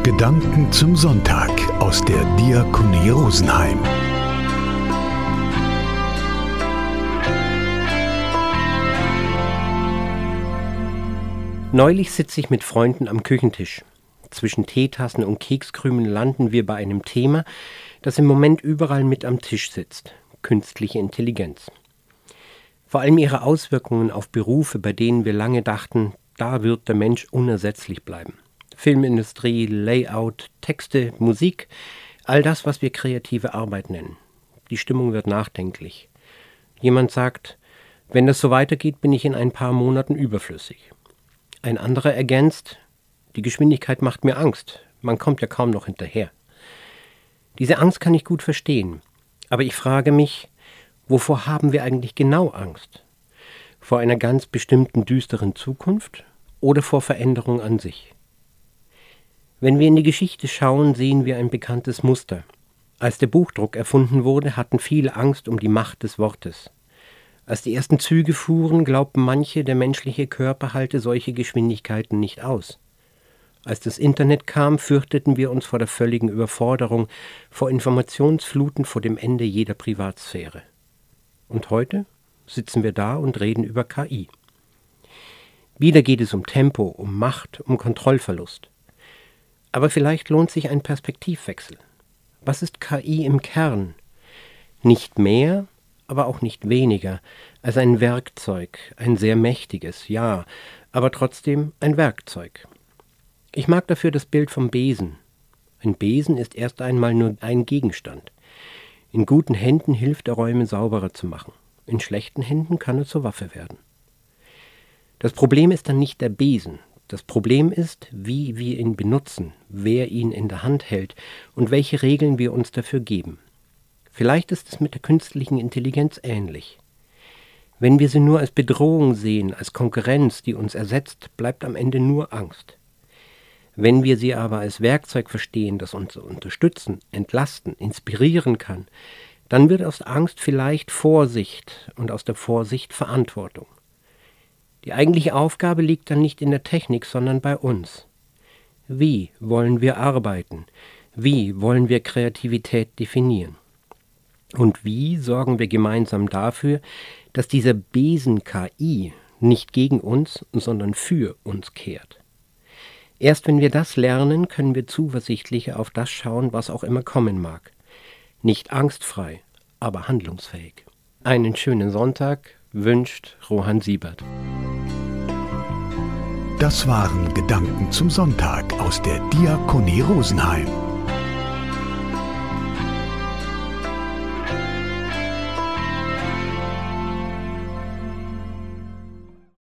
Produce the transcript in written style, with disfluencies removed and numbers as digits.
Gedanken zum Sonntag aus der Diakonie Rosenheim. Neulich sitze ich mit Freunden am Küchentisch. Zwischen Teetassen und Kekskrümeln landen wir bei einem Thema, das im Moment überall mit am Tisch sitzt: künstliche Intelligenz. Vor allem ihre Auswirkungen auf Berufe, bei denen wir lange dachten, da wird der Mensch unersetzlich bleiben. Filmindustrie, Layout, Texte, Musik, all das, was wir kreative Arbeit nennen. Die Stimmung wird nachdenklich. Jemand sagt, wenn das so weitergeht, bin ich in ein paar Monaten überflüssig. Ein anderer ergänzt, die Geschwindigkeit macht mir Angst, man kommt ja kaum noch hinterher. Diese Angst kann ich gut verstehen, aber ich frage mich, wovor haben wir eigentlich genau Angst? Vor einer ganz bestimmten düsteren Zukunft oder vor Veränderung an sich? Wenn wir in die Geschichte schauen, sehen wir ein bekanntes Muster. Als der Buchdruck erfunden wurde, hatten viele Angst um die Macht des Wortes. Als die ersten Züge fuhren, glaubten manche, der menschliche Körper halte solche Geschwindigkeiten nicht aus. Als das Internet kam, fürchteten wir uns vor der völligen Überforderung, vor Informationsfluten, vor dem Ende jeder Privatsphäre. Und heute sitzen wir da und reden über KI. Wieder geht es um Tempo, um Macht, um Kontrollverlust. Aber vielleicht lohnt sich ein Perspektivwechsel. Was ist KI im Kern? Nicht mehr, aber auch nicht weniger, als ein Werkzeug, ein sehr mächtiges, ja, aber trotzdem ein Werkzeug. Ich mag dafür das Bild vom Besen. Ein Besen ist erst einmal nur ein Gegenstand. In guten Händen hilft er, Räume sauberer zu machen. In schlechten Händen kann er zur Waffe werden. Das Problem ist dann nicht der Besen. Das Problem ist, wie wir ihn benutzen, wer ihn in der Hand hält und welche Regeln wir uns dafür geben. Vielleicht ist es mit der künstlichen Intelligenz ähnlich. Wenn wir sie nur als Bedrohung sehen, als Konkurrenz, die uns ersetzt, bleibt am Ende nur Angst. Wenn wir sie aber als Werkzeug verstehen, das uns unterstützen, entlasten, inspirieren kann, dann wird aus Angst vielleicht Vorsicht und aus der Vorsicht Verantwortung. Die eigentliche Aufgabe liegt dann nicht in der Technik, sondern bei uns. Wie wollen wir arbeiten? Wie wollen wir Kreativität definieren? Und wie sorgen wir gemeinsam dafür, dass dieser Besen KI nicht gegen uns, sondern für uns kehrt? Erst wenn wir das lernen, können wir zuversichtlicher auf das schauen, was auch immer kommen mag. Nicht angstfrei, aber handlungsfähig. Einen schönen Sonntag wünscht Rohan Siebert. Das waren Gedanken zum Sonntag aus der Diakonie Rosenheim.